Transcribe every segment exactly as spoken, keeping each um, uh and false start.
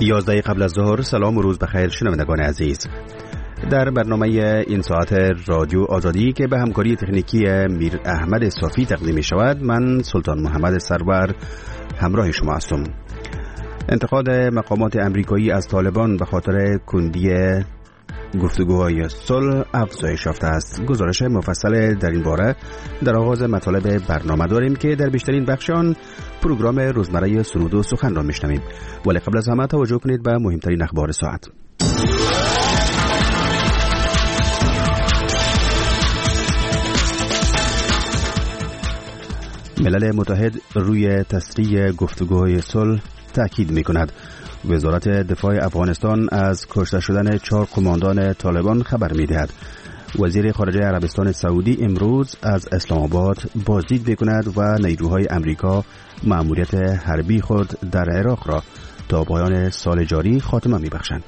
یازده قبل از ظهر. سلام و روز بخیر شنوندگان عزیز. در برنامه این ساعت رادیو آزادی که به همکاری تکنیکی میر احمد صافی تقدیم می شود، من سلطان محمد سرور همراه شما هستم. انتقاد مقامات امریکایی از طالبان به خاطر کندی گفتگوهای صلح افزایش یافته است. گزارش مفصل در این باره در آغاز مطالب برنامه داریم که در بیشترین بخش آن پروگرام روزمره سرود و سخن را میشنویم. ولی قبل از همه توجه کنید به مهمترین اخبار ساعت. ملل متحد روی تسریع گفتگوهای صلح تأکید می‌کند. وزارت دفاع افغانستان از کشته شدن چهار قماندان طالبان خبر می‌دهد. وزیر خارجه عربستان سعودی امروز از اسلام آباد بازدید می‌کند و نیروهای امریکا مأموریت حربی خود در عراق را تا پایان سال جاری خاتمه می‌بخشند.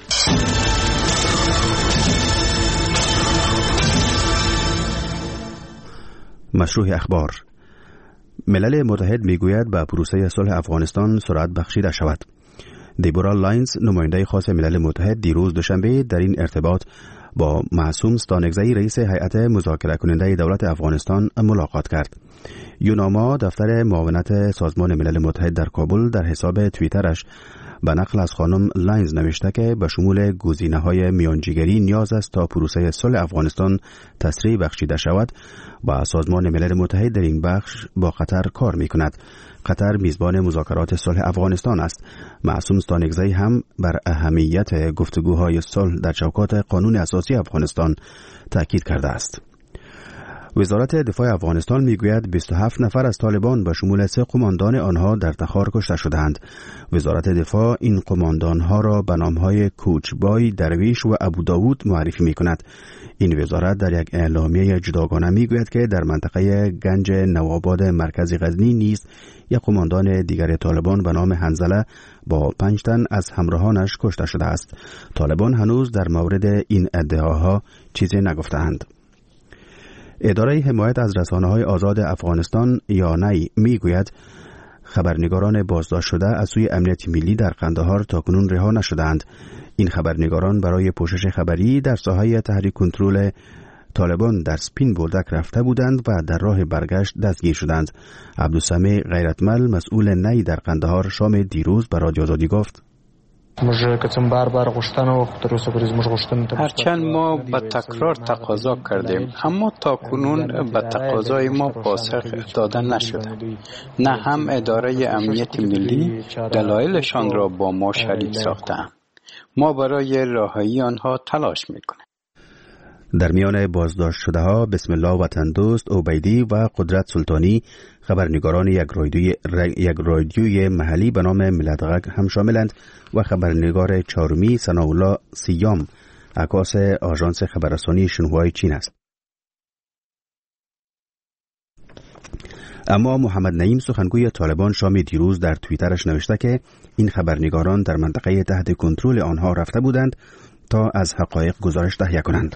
مشروع اخبار. ملل متحد میگوید به پروسه صلح افغانستان سرعت بخشیده شود. دیبورا لاینز، نماینده خاص ملل متحد، دیروز دوشنبه در این ارتباط با معصوم ستانکزی، رئیس هیئت مذاکره کننده دولت افغانستان ملاقات کرد. یوناما، دفتر معاونت سازمان ملل متحد در کابل، در حساب توییترش به نقل از خانم لاینز نوشته که به شمول گزینه‌های میانجیگری نیاز است تا پروسه صلح افغانستان تسریع بخشیده شود و سازمان ملل متحد در این بخش با قطر کار می‌کند. قطر میزبان مذاکرات صلح افغانستان است. معصوم ستانکزی هم بر اهمیت گفتگوهای صلح در چوکات قانون اساسی افغانستان تاکید کرده است. وزارت دفاع افغانستان میگوید بیست و هفت نفر از طالبان به شمول سه قماندان آنها در تخار کشته شدند. وزارت دفاع این قماندانها را به نامهای کوچبای، درویش و ابو داوود معرفی میکند. این وزارت در یک اعلامیه جداگانه میگوید که در منطقه گنج نوآباد مرکزی غزنی نیز یک قماندان دیگر طالبان به نام حنظله با پنج تن از همراهانش کشته شده است. طالبان هنوز در مورد این ادعاها چیزی نگفتند. اداره حمایت از رسانه‌های آزاد افغانستان یا نی میگوید خبرنگاران بازداشت شده از سوی امنیت ملی در قندهار تاکنون رها نشدند. این خبرنگاران برای پوشش خبری در ساحه تحریک کنترل طالبان در سپین بولدک رفته بودند و در راه برگشت دستگیر شدند. عبدالسمیع غیرتمل، مسئول نی در قندهار، شام دیروز به رادیو آزادی گفت: هرچند ما به تکرار تقاضا کردیم، اما تاکنون به تقاضای ما پاسخ داده نشده. نه هم اداره امنیت ملی دلایلشان را با ما شریک ساختند. ما برای رهایی آنها تلاش میکنیم. در میان بازداشت شده ها بسم الله وطن دوست عبیدی و قدرت سلطانی، خبرنگاران یک رادیوی یک رادیوی محلی به نام ملت‌غ هم شاملند و خبرنگار چهارمی ثناءالله سیام، عکاس آژانس خبررسانی شنهوای چین است. اما محمد نعیم، سخنگوی طالبان، شام دیروز در توییترش نوشته که این خبرنگاران در منطقه تحت کنترل آنها رفته بودند تا از حقایق گزارش تهیه کنند.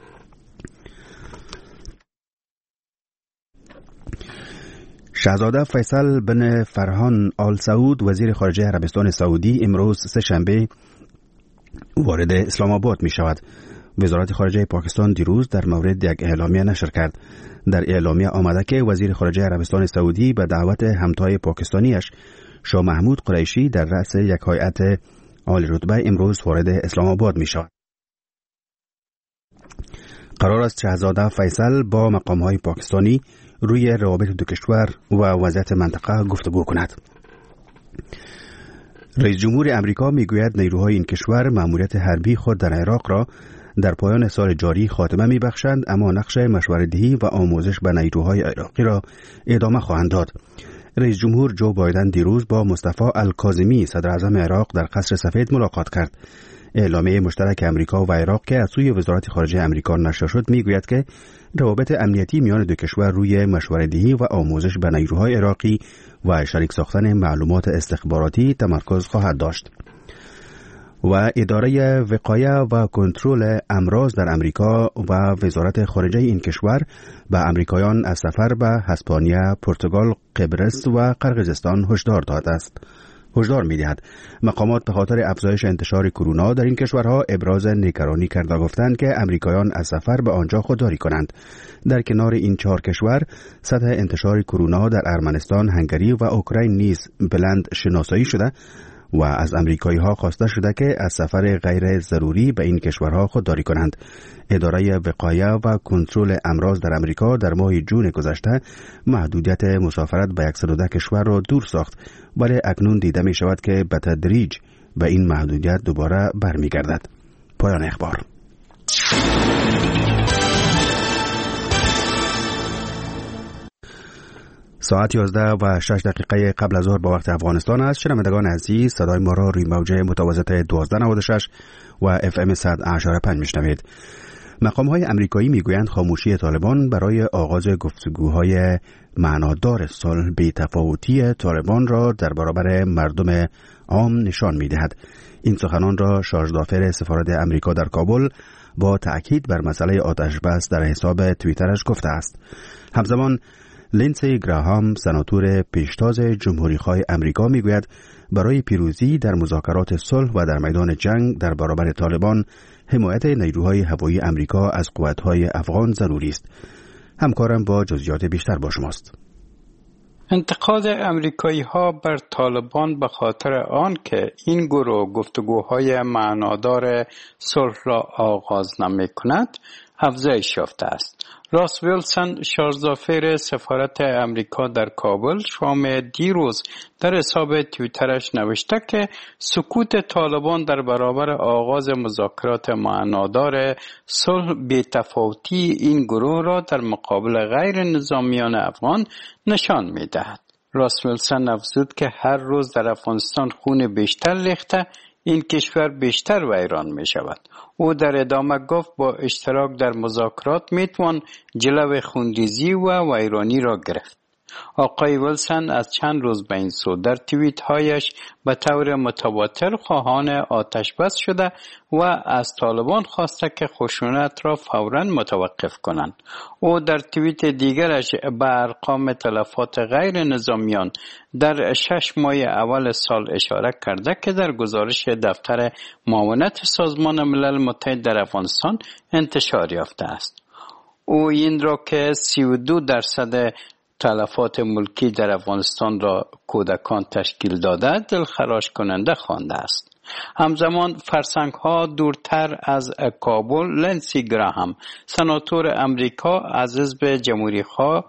شاهزاده فیصل بن فرحان آل سعود، وزیر خارجه عربستان سعودی، امروز سه شنبه وارد اسلام آباد می شود. وزارت خارجه پاکستان دیروز در مورد یک اعلامیه نشر کرد. در اعلامیه آمده که وزیر خارجه عربستان سعودی به دعوت همتای پاکستانیش شاه محمود قریشی در رأس یک هیئت عالی رتبه امروز وارد اسلام آباد می شود. قرار است شاهزاده فیصل با مقام‌های پاکستانی روی روابط دو کشور و وضعیت منطقه گفتگو کند. رئیس جمهور امریکا میگوید نیروهای این کشور مأموریت حربی خود در عراق را در پایان سال جاری خاتمه میبخشند، اما نقش مشوره‌دهی و آموزش به نیروهای عراقی را ادامه خواهند داد. رئیس جمهور جو بایدن دیروز با مصطفی الکاظمی، صدر اعظم عراق، در قصر سفید ملاقات کرد. اعلامیه مشترک امریکا و عراق که از سوی وزارت خارجه امریکا نشر شد میگوید که روابط امنیتی میان دو کشور روی مشوره‌دهی و آموزش به نیروهای عراقی و شریک ساختن معلومات استخباراتی تمرکز خواهد داشت. و اداره وقایه و کنترل امراض در امریکا و وزارت خارجه این کشور به امریکایان از سفر به اسپانیا، پرتغال، قبرس و قرقیزستان هشدار داده است. هشدار می‌دهد مقامات به خاطر افزایش انتشار کرونا در این کشورها ابراز نگرانی کرده و گفتند که امریکایان از سفر به آنجا خودداری کنند. در کنار این چهار کشور سطح انتشار کرونا در ارمنستان، هنگری و اوکراین نیز بلند شناسایی شده و از امریکایی‌ها خواسته شده که از سفر غیر ضروری به این کشورها خودداری کنند. اداره وقایه و کنترل امراض در امریکا در ماه جون گذشته محدودیت مسافرت به صد و ده کشور را دور ساخت، ولی اکنون دیده می شود که به تدریج به این محدودیت دوباره برمیگردد. پایان اخبار. ساعت یازده و شش دقیقه قبل از ظهر با وقت افغانستان است. شنوندگان عزیز، صدای ما را روی موج متوسط دوازده نود و شش و اف ام صد و هشت و پنج میشنوید. مقام های امریکایی میگویند خاموشی طالبان برای آغاز گفتگوهای معنادار صلح بی‌تفاوتی طالبان را در برابر مردم عام نشان میدهد. این سخنان را شارژدافر سفارت امریکا در کابل با تأکید بر مسئله آتش بس در حساب توییترش گفته است. همزمان لینسی گراهام، سناتور پیشتاز جمهوری‌خواه امریکا، میگوید برای پیروزی در مذاکرات صلح و در میدان جنگ در برابر طالبان حمایت نیروهای هوایی امریکا از قوت‌های افغان ضروری است. همکارم با جزئیات بیشتر با شماست. انتقاد امریکایی ها بر طالبان به خاطر آن که این گروه گفتگوهای معنادار صلح را آغاز نمی کند افزایش یافته است. راس ویلسون، شارژدافر سفارت امریکا در کابل، شام دیروز در حساب توییترش نوشته که سکوت طالبان در برابر آغاز مذاکرات معنادار صلح بی‌تفاوتی این گروه را در مقابل غیر نظامیان افغان نشان می‌دهد. راس ویلسون افزود که هر روز در افغانستان خون بیشتر ریخته، این کشور بیشتر ویران می شود. او در ادامه گفت با اشتراک در مذاکرات می توان جلو خونریزی و ویرانی را گرفت. آقای ویلسون از چند روز به این سو در توییت هایش به طور متواتر خواهان آتش بس شده و از طالبان خواسته که خشونت را فوراً متوقف کنند. او در توییت دیگرش به ارقام تلفات غیر نظامیان در شش ماه اول سال اشاره کرده که در گزارش دفتر معاونت سازمان ملل متحد در افغانستان انتشار یافته است. او این را که سی و دو درصد تلفات ملکی در افغانستان را کودکان تشکیل داده دلخراش کننده خوانده است. همزمان فرسنگ ها دورتر از کابل، لینسی گراهام، سناتور امریکا از حزب جمهوری خواه،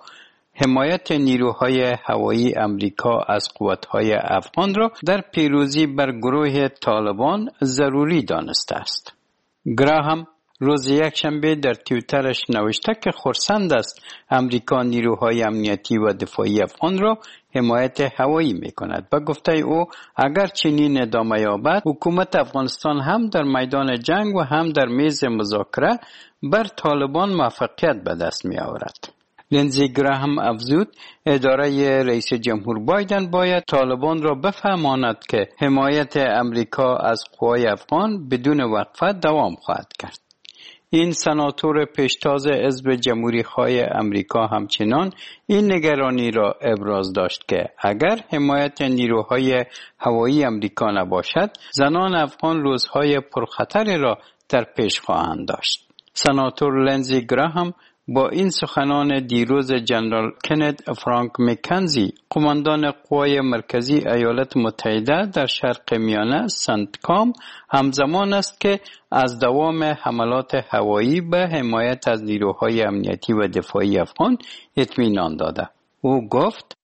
حمایت نیروهای هوایی امریکا از قوت‌های افغان را در پیروزی بر گروه طالبان ضروری دانسته است. گراهام روز یکشنبه در توییترش نوشته که خرسند است امریکا نیروهای امنیتی و دفاعی افغان را حمایت هوایی می کند. با گفته او اگر چنین ادامه یابد حکومت افغانستان هم در میدان جنگ و هم در میز مذاکره بر طالبان موفقیت به دست می آورد. لینزی گراهام افزود اداره رئیس جمهور بایدن باید طالبان را بفهماند که حمایت امریکا از قوای افغان بدون وقفه دوام خواهد کرد. این سناتور پیشتاز حزب جمهوری خواه امریکا همچنان این نگرانی را ابراز داشت که اگر حمایت نیروهای هوایی امریکا نباشد زنان افغان روزهای پرخطری را در پیش خواهند داشت. سناتور لینزی گراهام با این سخنان دیروز جنرال کنت فرانک مکنزی، قماندان قوای مرکزی ایالات متحده در شرق میانه سنتکام، همزمان است که از دوام حملات هوایی به حمایت از نیروهای امنیتی و دفاعی افغان اطمینان داده. او گفت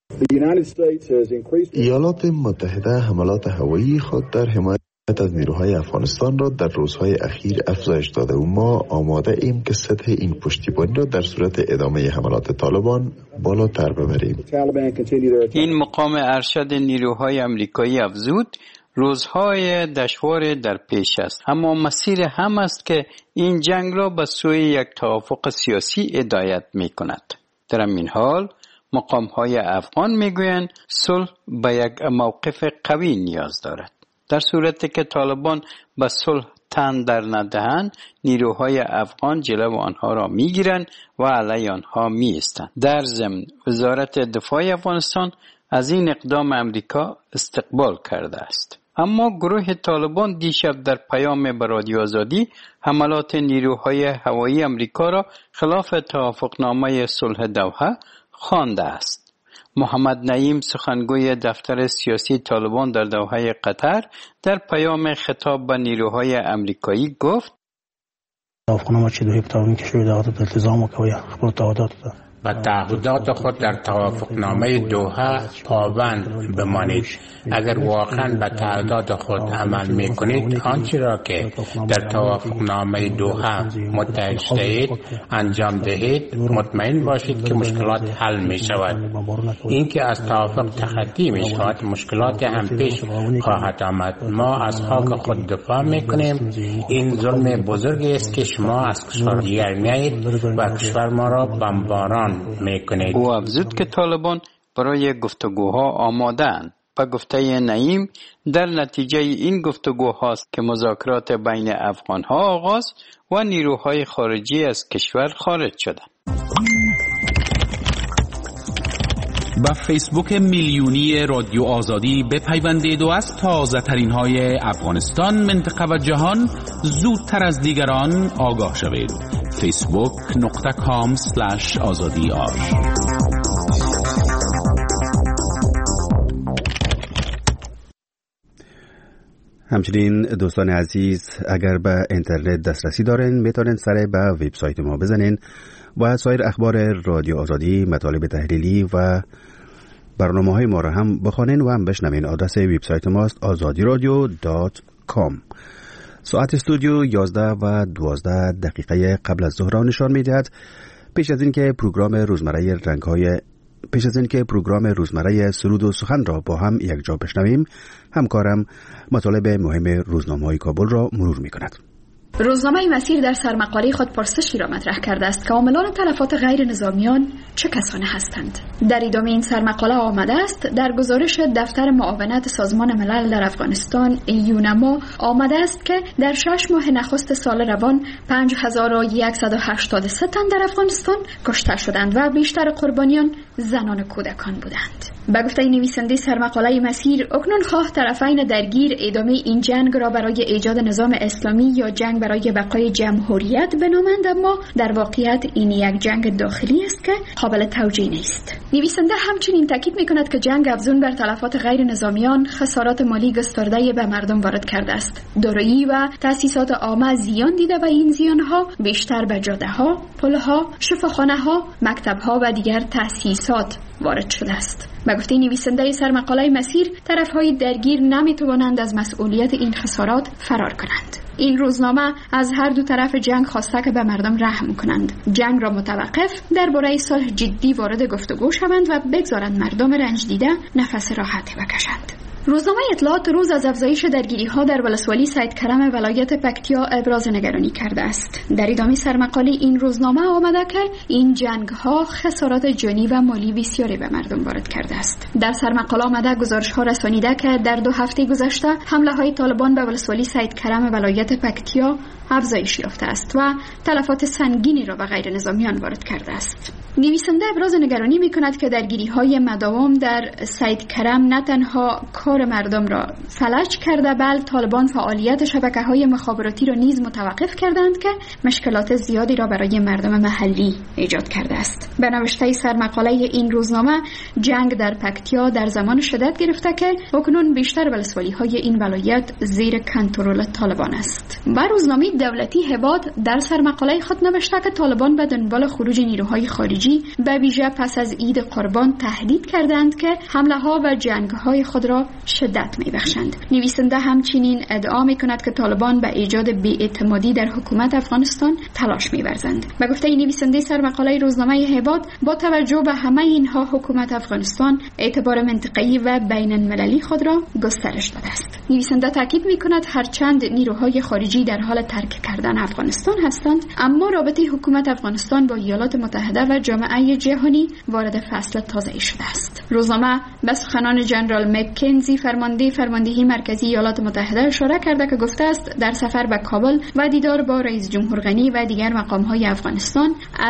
ایالات متحده حملات هوایی خود در حمایت از نیروهای افغانستان را در روزهای اخیر افزایش داده و ما آماده ایم که سطح این پشتیبانی را در صورت ادامه حملات طالبان بالاتر ببریم. این مقام ارشد نیروهای امریکایی افزود روزهای دشوار در پیش است، اما مسیر هم است که این جنگ را به سوی یک توافق سیاسی هدایت می کند. در این حال مقام‌های افغان میگویند صلح به یک موقف قوی نیاز دارد. در صورتی که طالبان به صلح تن در ندهند، نیروهای افغان جلو آنها را میگیرند و علیه آنها میایستند. در ضمن وزارت دفاع افغانستان از این اقدام امریکا استقبال کرده است. اما گروه طالبان دیشب در پیام به رادیو آزادی حملات نیروهای هوایی امریکا را خلاف توافقنامه صلح دوحه خوانده است. محمد نعیم سخنگوی دفتر سیاسی طالبان در دوحه قطر در پیام خطاب به نیروهای امریکایی گفت: توافقنامه چه دوی بتاوین که شوی داغت التزام و کوی خبر تعهدات و تعهدات خود در توافقنامه دوحه پابند بمانید. اگر واقعا به تعهدات خود عمل میکنید، آنچه را که در توافقنامه دوحه متحد شدید انجام دهید، مطمئن باشید که مشکلات حل می شود. اینکه از توافق تخطی می شود، مشکلات هم پیش خواهد آمد. ما از خاک خود دفاع میکنیم. این ظلم بزرگی است که شما از کشور دیگر میایید و کشور ما را بمباران میکنید. او افزود که طالبان برای گفتگوها آماده‌اند. به گفته نعیم، در نتیجه این گفتگوهاست که مذاکرات بین افغانها آغاز و نیروهای خارجی از کشور خارج شدند. با فیسبوک میلیونی رادیو آزادی بپیوندید و از تازه ترین های افغانستان، منطقه و جهان زودتر از دیگران آگاه شوید. فیسبوک نقطه کام سلش آزادی آر. همچنین دوستان عزیز، اگر به اینترنت دسترسی دارین میتونین سر به وبسایت ما بزنین و سایر اخبار رادیو آزادی، مطالب تحلیلی و برنامه‌های ما را هم بخوانین و هم بشنوین. آدرس وبسایت ماست آزادی رادیو دات کام. ساعت استودیو یازده و دوازده دقیقه قبل از ظهر نشان میدهد. پیش از اینکه پروگرام روزمره رنگ‌های پیش از اینکه پروگرام روزمره سرود و سخن را با هم یک جا بشنویم، همکارم مطالب مهم روزنامه‌های کابل را مرور می‌کند. روزنامه مسیر در سرمقاله خود پرسشی را مطرح کرده است که عاملان تلفات غیر نظامیان چه کسانی هستند. در ادامه این سرمقاله آمده است در گزارش دفتر معاونت سازمان ملل در افغانستان یونما آمده است که در شش ماه نخست سال روان پنج هزار و صد و هشتاد و سه تن در افغانستان کشته شدند و بیشتر قربانیان زنان و کودکان بودند. به گفته نویسنده سرمقاله مسیر، اکنون خواه طرفین درگیر ادامه این جنگ را برای ایجاد نظام اسلامی یا جنگ برای بقای جمهوریت بنامند، اما در واقعیت این یک جنگ داخلی است که قابل توجیه نیست. نویسنده همچنین تاکید می‌کند که جنگ افزون بر تلفات غیر نظامیان خسارات مالی گسترده به مردم وارد کرده است. دارایی و تأسیسات عامه زیان دیده و این زیان‌ها بیشتر به جاده‌ها، پل‌ها، شفاخانه‌ها، مکتب‌ها و دیگر تأسیسات وارد شده است. به گفته نویسنده سرمقاله مسیر، طرف‌های درگیر نمی‌توانند از مسئولیت این خسارات فرار کنند. این روزنامه از هر دو طرف جنگ خواسته که به مردم رحم کنند، جنگ را متوقف، درباره صلح جدی وارد گفتگو شوند و بگذارند مردم رنج دیده نفس راحتی بکشند. روزنامه اطلاعات روز از افزایش درگیری‌ها در ولسوالی سید کرم ولایت پکتیا ابراز نگرانی کرده است. در ادامه سرمقاله این روزنامه آمده که این جنگ‌ها خسارات جانی و مالی بسیاری به مردم وارد کرده است. در سرمقاله آمده گزارش‌ها رسانیده که در دو هفته گذشته حمله‌های طالبان به ولسوالی سید کرم ولایت پکتیا افزایش یافته است و تلفات سنگینی را به غیر نظامیان وارد کرده است. نویسنده ابراز نگرانی می‌کند که درگیری‌های مداوم در سید کرم نه تنها کار مردم را فلج کرده، بل طالبان فعالیت شبکه‌های مخابراتی را نیز متوقف کردند که مشکلات زیادی را برای مردم محلی ایجاد کرده است. به نوشته سرمقاله این روزنامه، جنگ در پکتیا در زمان شدت گرفته که اکنون بیشتر ولسوالی‌های این ولایت زیر کنترل طالبان است. و روزنامه دولتی هباد در سرمقاله خود نوشته که طالبان به دنبال خروج نیروهای خارجی به ویژه پس از عید قربان تهدید کردند که حمله‌ها و جنگ‌های خود را شدت می‌بخشند. نویسنده همچنین ادعا می‌کند که طالبان به ایجاد بی‌اعتمادی در حکومت افغانستان تلاش می‌ورزند. به گفته نویسنده سرمقاله روزنامه هباد، با توجه به همه اینها حکومت افغانستان اعتبار منطقه‌ای و بین‌المللی خود را گسترش داده است. نویسنده تاکید می‌کند هرچند نیروهای خارجی در حال ترک کردن افغانستان هستند، اما رابطه حکومت افغانستان با ایالات متحده و جامعه جهانی وارد فصل تازه‌ای شده است. روزنامه به سخنان جنرال مکنزی، فرمانده فرماندهی مرکزی ایالات متحده، اشاره کرده که گفته است در سفر به کابل و دیدار با رئیس جمهور غنی و دیگر مقام‌های افغانستان